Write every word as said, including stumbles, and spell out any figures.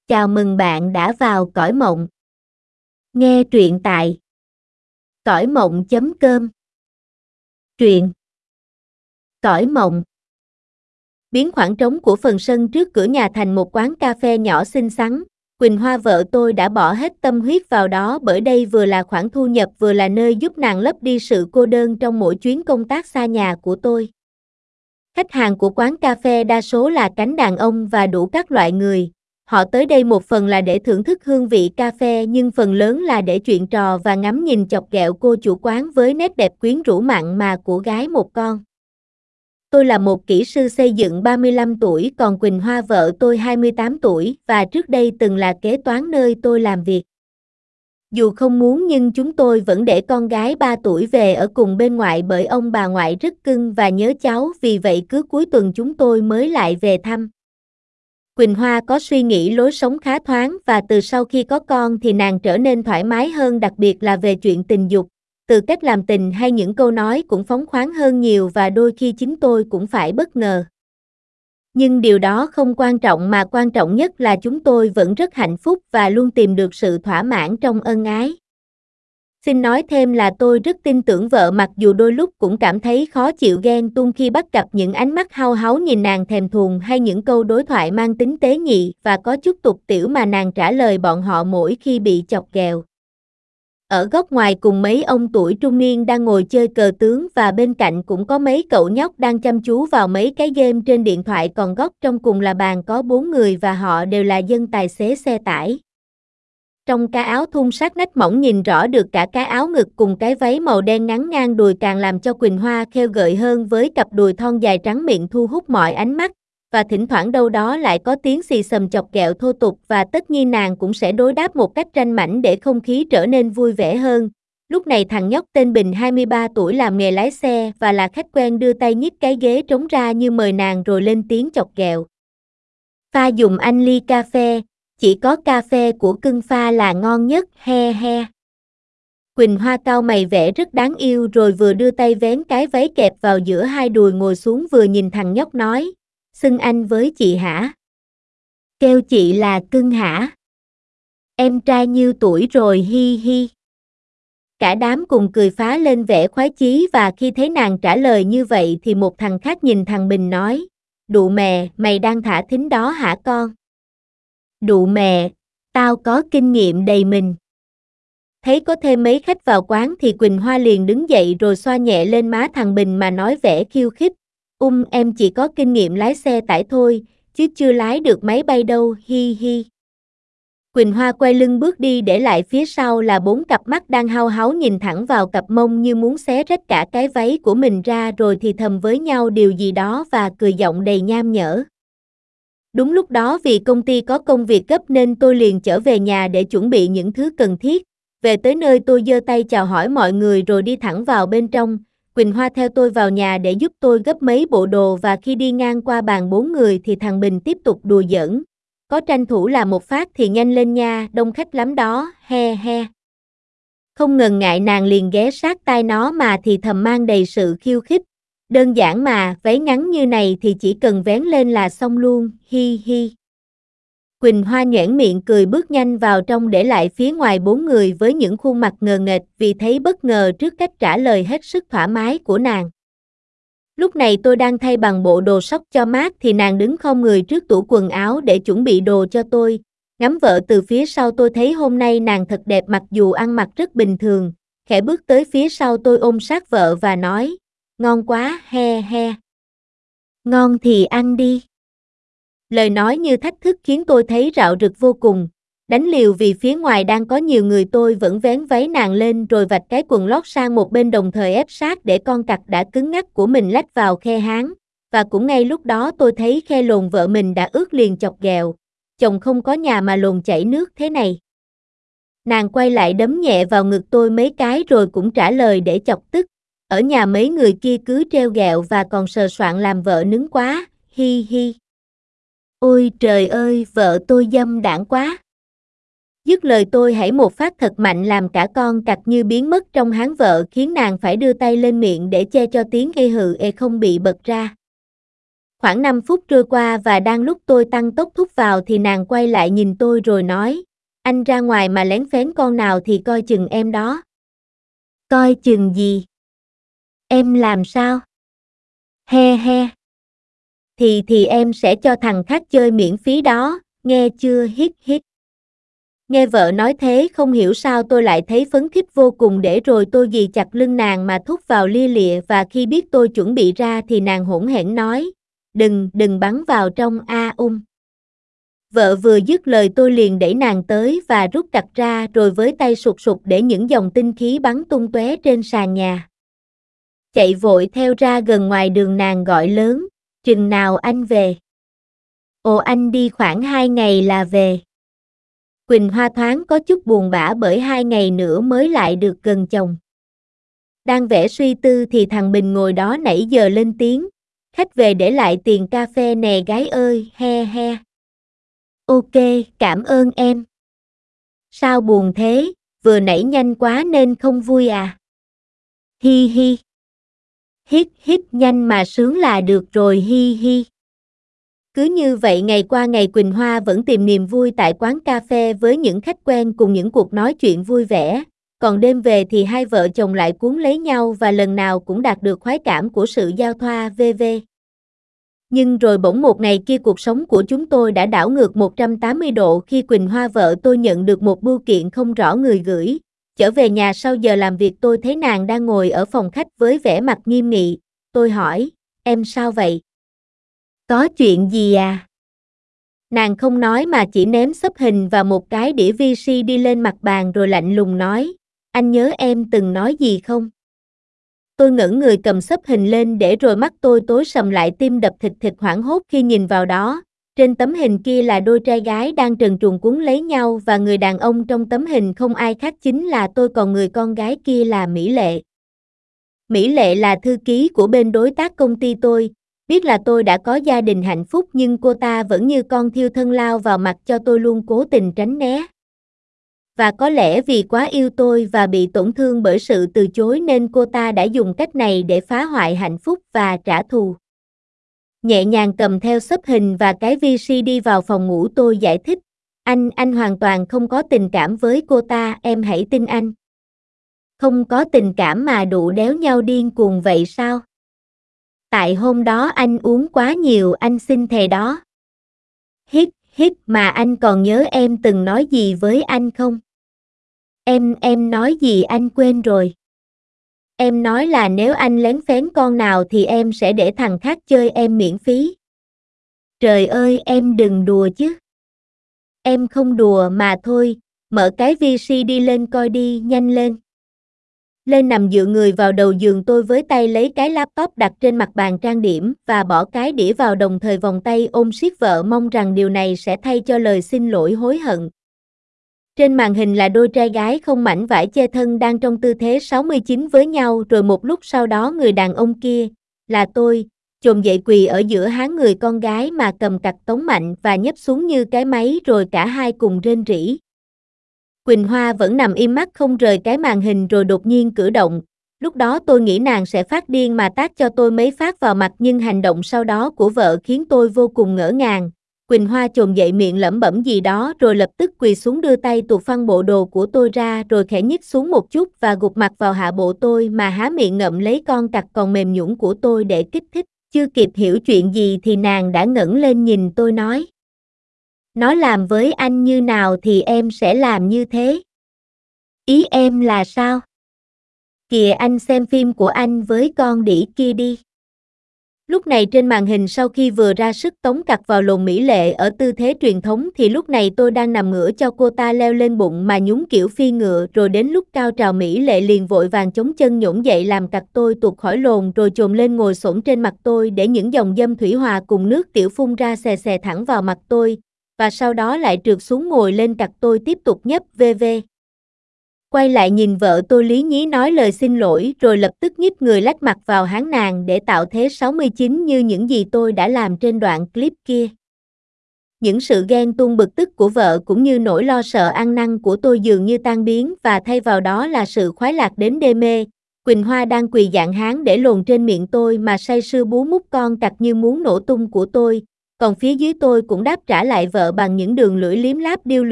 Chào mừng bạn đã vào cõi mộng. Nghe truyện tại cõi mộng chấm com. Truyện Cõi mộng. Biến khoảng trống của phần sân trước cửa nhà thành một quán cà phê nhỏ xinh xắn. Quỳnh Hoa vợ tôi đã bỏ hết tâm huyết vào đó, bởi đây vừa là khoản thu nhập vừa là nơi giúp nàng lấp đi sự cô đơn trong mỗi chuyến công tác xa nhà của tôi. Khách hàng của quán cà phê đa số là cánh đàn ông và đủ các loại người. Họ tới đây một phần là để thưởng thức hương vị cà phê, nhưng phần lớn là để chuyện trò và ngắm nhìn chọc ghẹo cô chủ quán với nét đẹp quyến rũ mặn mà của gái một con. Tôi là một kỹ sư xây dựng ba mươi lăm tuổi, còn Quỳnh Hoa vợ tôi hai mươi tám tuổi và trước đây từng là kế toán nơi tôi làm việc. Dù không muốn nhưng chúng tôi vẫn để con gái ba tuổi về ở cùng bên ngoại, bởi ông bà ngoại rất cưng và nhớ cháu, vì vậy cứ cuối tuần chúng tôi mới lại về thăm. Quỳnh Hoa có suy nghĩ lối sống khá thoáng, và từ sau khi có con thì nàng trở nên thoải mái hơn, đặc biệt là về chuyện tình dục. Từ cách làm tình hay những câu nói cũng phóng khoáng hơn nhiều, và đôi khi chính tôi cũng phải bất ngờ. Nhưng điều đó không quan trọng, mà quan trọng nhất là chúng tôi vẫn rất hạnh phúc và luôn tìm được sự thỏa mãn trong ân ái. Xin nói thêm là tôi rất tin tưởng vợ, mặc dù đôi lúc cũng cảm thấy khó chịu ghen tuông khi bắt gặp những ánh mắt hao háu nhìn nàng thèm thuồng, hay những câu đối thoại mang tính tế nhị và có chút tục tĩu mà nàng trả lời bọn họ mỗi khi bị chọc ghẹo. Ở góc ngoài cùng mấy ông tuổi trung niên đang ngồi chơi cờ tướng, và bên cạnh cũng có mấy cậu nhóc đang chăm chú vào mấy cái game trên điện thoại, còn góc trong cùng là bàn có bốn người và họ đều là dân tài xế xe tải. Trong cái áo thun sát nách mỏng nhìn rõ được cả cái áo ngực cùng cái váy màu đen ngắn ngang đùi càng làm cho Quỳnh Hoa khêu gợi hơn, với cặp đùi thon dài trắng miệng thu hút mọi ánh mắt, và thỉnh thoảng đâu đó lại có tiếng xì xầm chọc ghẹo thô tục, và tất nhiên nàng cũng sẽ đối đáp một cách ranh mãnh để không khí trở nên vui vẻ hơn. Lúc này thằng nhóc tên Bình hai mươi ba tuổi làm nghề lái xe và là khách quen đưa tay nhích cái ghế trống ra như mời nàng rồi lên tiếng chọc ghẹo. Pha giùm anh ly cà phê, chỉ có cà phê của cưng pha là ngon nhất, he he. Quỳnh Hoa cau mày vẻ rất đáng yêu rồi vừa đưa tay vén cái váy kẹp vào giữa hai đùi ngồi xuống, vừa nhìn thằng nhóc nói, xưng anh với chị hả? Kêu chị là cưng hả? Em trai nhiêu tuổi rồi, hi hi. Cả đám cùng cười phá lên vẻ khoái chí, và khi thấy nàng trả lời như vậy thì một thằng khác nhìn thằng Bình nói, đụ mè, mày đang thả thính đó hả con? Đụ mè, tao có kinh nghiệm đầy mình. Thấy có thêm mấy khách vào quán thì Quỳnh Hoa liền đứng dậy rồi xoa nhẹ lên má thằng Bình mà nói vẻ khiêu khích, um em chỉ có kinh nghiệm lái xe tải thôi, chứ chưa lái được máy bay đâu, hi hi. Quỳnh Hoa quay lưng bước đi, để lại phía sau là bốn cặp mắt đang hao háu nhìn thẳng vào cặp mông như muốn xé rách cả cái váy của mình ra, rồi thì thầm với nhau điều gì đó và cười giọng đầy nham nhở. Đúng lúc đó vì công ty có công việc gấp nên tôi liền trở về nhà để chuẩn bị những thứ cần thiết. Về tới nơi tôi giơ tay chào hỏi mọi người rồi đi thẳng vào bên trong. Quỳnh Hoa theo tôi vào nhà để giúp tôi gấp mấy bộ đồ, và khi đi ngang qua bàn bốn người thì thằng Bình tiếp tục đùa giỡn. Có tranh thủ làm một phát thì nhanh lên nha, đông khách lắm đó, he he. Không ngần ngại nàng liền ghé sát tai nó mà thì thầm mang đầy sự khiêu khích. Đơn giản mà, váy ngắn như này thì chỉ cần vén lên là xong luôn, hi hi. Quỳnh Hoa nhoẻn miệng cười bước nhanh vào trong, để lại phía ngoài bốn người với những khuôn mặt ngờ nghệch vì thấy bất ngờ trước cách trả lời hết sức thoải mái của nàng. Lúc này tôi đang thay bằng bộ đồ sóc cho mát thì nàng đứng khom người trước tủ quần áo để chuẩn bị đồ cho tôi. Ngắm vợ từ phía sau tôi thấy hôm nay nàng thật đẹp mặc dù ăn mặc rất bình thường, khẽ bước tới phía sau tôi ôm sát vợ và nói, ngon quá, he he. Ngon thì ăn đi. Lời nói như thách thức khiến tôi thấy rạo rực vô cùng. Đánh liều vì phía ngoài đang có nhiều người, tôi vẫn vén váy nàng lên rồi vạch cái quần lót sang một bên, đồng thời ép sát để con cặc đã cứng ngắc của mình lách vào khe háng. Và cũng ngay lúc đó tôi thấy khe lồn vợ mình đã ướt, liền chọc ghẹo. Chồng không có nhà mà lồn chảy nước thế này. Nàng quay lại đấm nhẹ vào ngực tôi mấy cái rồi cũng trả lời để chọc tức. Ở nhà mấy người kia cứ treo ghẹo và còn sờ soạng làm vợ nứng quá, hi hi. Ôi trời ơi, vợ tôi dâm đãng quá. Dứt lời tôi hãy một phát thật mạnh làm cả con cặc như biến mất trong háng vợ, khiến nàng phải đưa tay lên miệng để che cho tiếng ê hừ ê không bị bật ra. Khoảng năm phút trôi qua và đang lúc tôi tăng tốc thúc vào thì nàng quay lại nhìn tôi rồi nói, anh ra ngoài mà lén phén con nào thì coi chừng em đó. Coi chừng gì? Em làm sao? He he. Thì thì em sẽ cho thằng khác chơi miễn phí đó, nghe chưa hít hít. Nghe vợ nói thế không hiểu sao tôi lại thấy phấn khích vô cùng để rồi tôi ghì chặt lưng nàng mà thúc vào lia lịa và khi biết tôi chuẩn bị ra thì nàng hỗn hển nói, đừng, đừng bắn vào trong a ung. Vợ vừa dứt lời tôi liền đẩy nàng tới và rút cặt ra rồi với tay sụt sụt để những dòng tinh khí bắn tung tóe trên sàn nhà. Chạy vội theo ra gần ngoài đường nàng gọi lớn, chừng nào anh về? Ồ anh đi khoảng hai ngày là về. Quỳnh Hoa thoáng có chút buồn bã bởi hai ngày nữa mới lại được gần chồng. Đang vẻ suy tư thì thằng Bình ngồi đó nãy giờ lên tiếng, khách về để lại tiền cà phê nè gái ơi, he he. Ok, cảm ơn em. Sao buồn thế, vừa nãy nhanh quá nên không vui à? Hi hi. Hít hít nhanh mà sướng là được rồi hi hi. Cứ như vậy ngày qua ngày Quỳnh Hoa vẫn tìm niềm vui tại quán cà phê với những khách quen cùng những cuộc nói chuyện vui vẻ, còn đêm về thì hai vợ chồng lại cuốn lấy nhau và lần nào cũng đạt được khoái cảm của sự giao thoa vv. Nhưng rồi bỗng một ngày kia cuộc sống của chúng tôi đã đảo ngược một trăm tám mươi độ khi Quỳnh Hoa vợ tôi nhận được một bưu kiện không rõ người gửi. Trở về nhà sau giờ làm việc tôi thấy nàng đang ngồi ở phòng khách với vẻ mặt nghiêm nghị. Tôi hỏi, em sao vậy? Có chuyện gì à? Nàng không nói mà chỉ ném xấp hình và một cái đĩa vi si đi lên mặt bàn rồi lạnh lùng nói, anh nhớ em từng nói gì không? Tôi ngẩng người cầm xấp hình lên để rồi mắt tôi tối sầm lại tim đập thịt thịt hoảng hốt khi nhìn vào đó. Trên tấm hình kia là đôi trai gái đang trần truồng cuốn lấy nhau và người đàn ông trong tấm hình không ai khác chính là tôi còn người con gái kia là Mỹ Lệ. Mỹ Lệ là thư ký của bên đối tác công ty tôi, biết là tôi đã có gia đình hạnh phúc nhưng cô ta vẫn như con thiêu thân lao vào mặt cho tôi luôn cố tình tránh né. Và có lẽ vì quá yêu tôi và bị tổn thương bởi sự từ chối nên cô ta đã dùng cách này để phá hoại hạnh phúc và trả thù. Nhẹ nhàng cầm theo xấp hình và cái vi si đi vào phòng ngủ tôi giải thích, anh, anh hoàn toàn không có tình cảm với cô ta, em hãy tin anh. Không có tình cảm mà đụ đéo nhau điên cuồng vậy sao? Tại hôm đó anh uống quá nhiều anh xin thề đó. Hít, hít mà anh còn nhớ em từng nói gì với anh không? Em, em nói gì anh quên rồi. Em nói là nếu anh lén phén con nào thì em sẽ để thằng khác chơi em miễn phí. Trời ơi em đừng đùa chứ. Em không đùa mà thôi, mở cái vi si đi lên coi đi, nhanh lên. Lên nằm dựa người vào đầu giường tôi với tay lấy cái laptop đặt trên mặt bàn trang điểm và bỏ cái đĩa vào đồng thời vòng tay ôm siết vợ mong rằng điều này sẽ thay cho lời xin lỗi hối hận. Trên màn hình là đôi trai gái không mảnh vải che thân đang trong tư thế sáu mươi chín với nhau rồi một lúc sau đó người đàn ông kia, là tôi, chồm dậy quỳ ở giữa háng người con gái mà cầm cặt tống mạnh và nhấp xuống như cái máy rồi cả hai cùng rên rỉ. Quỳnh Hoa vẫn nằm im mắt không rời cái màn hình rồi đột nhiên cử động, lúc đó tôi nghĩ nàng sẽ phát điên mà tát cho tôi mấy phát vào mặt nhưng hành động sau đó của vợ khiến tôi vô cùng ngỡ ngàng. Quỳnh Hoa chồm dậy miệng lẩm bẩm gì đó rồi lập tức quỳ xuống đưa tay tuột phăng bộ đồ của tôi ra rồi khẽ nhích xuống một chút và gục mặt vào hạ bộ tôi mà há miệng ngậm lấy con cặc còn mềm nhũn của tôi để kích thích. Chưa kịp hiểu chuyện gì thì nàng đã ngẩng lên nhìn tôi nói. Nó làm với anh như nào thì em sẽ làm như thế. Ý em là sao? Kìa anh xem phim của anh với con đĩ kia đi. Lúc này trên màn hình sau khi vừa ra sức tống cặt vào lồn Mỹ Lệ ở tư thế truyền thống thì lúc này tôi đang nằm ngửa cho cô ta leo lên bụng mà nhún kiểu phi ngựa rồi đến lúc cao trào Mỹ Lệ liền vội vàng chống chân nhổn dậy làm cặt tôi tuột khỏi lồn rồi chồm lên ngồi xổm trên mặt tôi để những dòng dâm thủy hòa cùng nước tiểu phun ra xè xè thẳng vào mặt tôi, và sau đó lại trượt xuống ngồi lên cặt tôi tiếp tục nhấp vv. Quay lại nhìn vợ tôi lý nhí nói lời xin lỗi rồi lập tức nhích người lách mặt vào háng nàng để tạo thế sáu mươi chín như những gì tôi đã làm trên đoạn clip kia. Những sự ghen tuông bực tức của vợ cũng như nỗi lo sợ ăn năn của tôi dường như tan biến và thay vào đó là sự khoái lạc đến đê mê. Quỳnh Hoa đang quỳ dạng hán để lồn trên miệng tôi mà say sưa bú mút con cặc như muốn nổ tung của tôi, còn phía dưới tôi cũng đáp trả lại vợ bằng những đường lưỡi liếm láp điêu luyện.